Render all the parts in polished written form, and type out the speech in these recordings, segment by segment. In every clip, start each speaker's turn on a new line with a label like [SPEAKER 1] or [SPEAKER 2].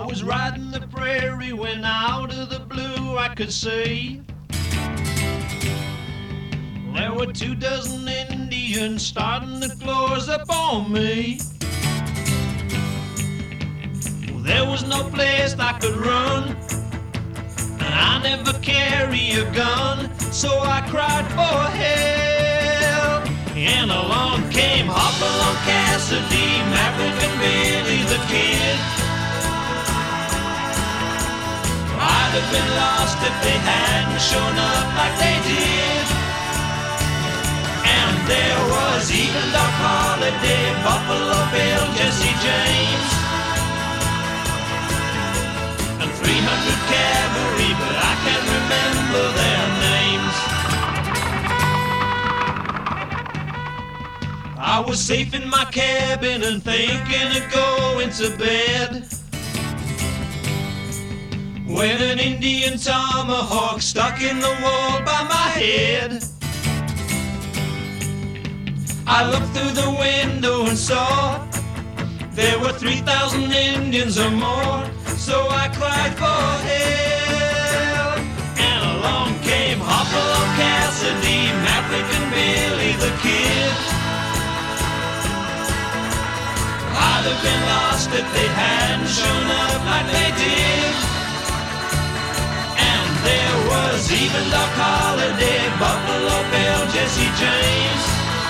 [SPEAKER 1] was riding the prairie when out of the blue I could see there were 24 Indians starting to close up on me. There was no place I could run, and I never carry a gun, so I cried for help. And along came Hopalong Cassidy, Maverick and Billy the Kid. I'd have been lost if they hadn't shown up like they did. And there was even Doc Holliday, Buffalo Bill, Jesse James, and 300 cavalry, but I can't remember their names. I was safe in my cabin and thinking of going to bed when an Indian tomahawk stuck in the wall by my head. I looked through the window and saw there were 3,000 Indians or more, so I cried for help. And along came Hopalong Cassidy, Maverick and Billy the Kid. I'd have been lost if they hadn't shown up like they did. And there was even Doc Holliday, Buffalo Bill, Jesse James,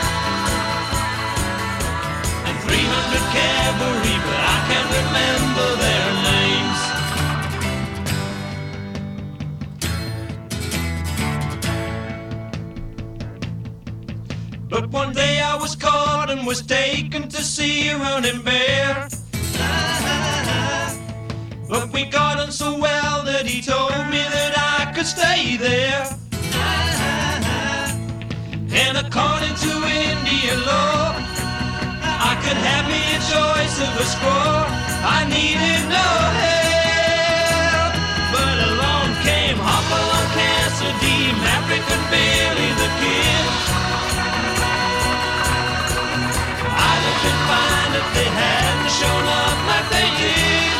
[SPEAKER 1] 300 cavalry, but I can't remember their names. But one day I was caught and was taken to see a running bear. But we got on so well that he told me that I could stay there. And according to Indian law, I could have me a choice of a squaw. I needed no help. But along came Hopalong Cassidy, Maverick and Billy the Kid. I'd have been fine if they hadn't shown up like they did.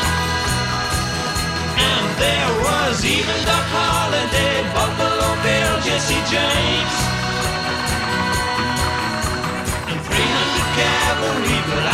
[SPEAKER 1] And there was even Doc Holliday, Buffalo Bill, Jesse James, cavalry, but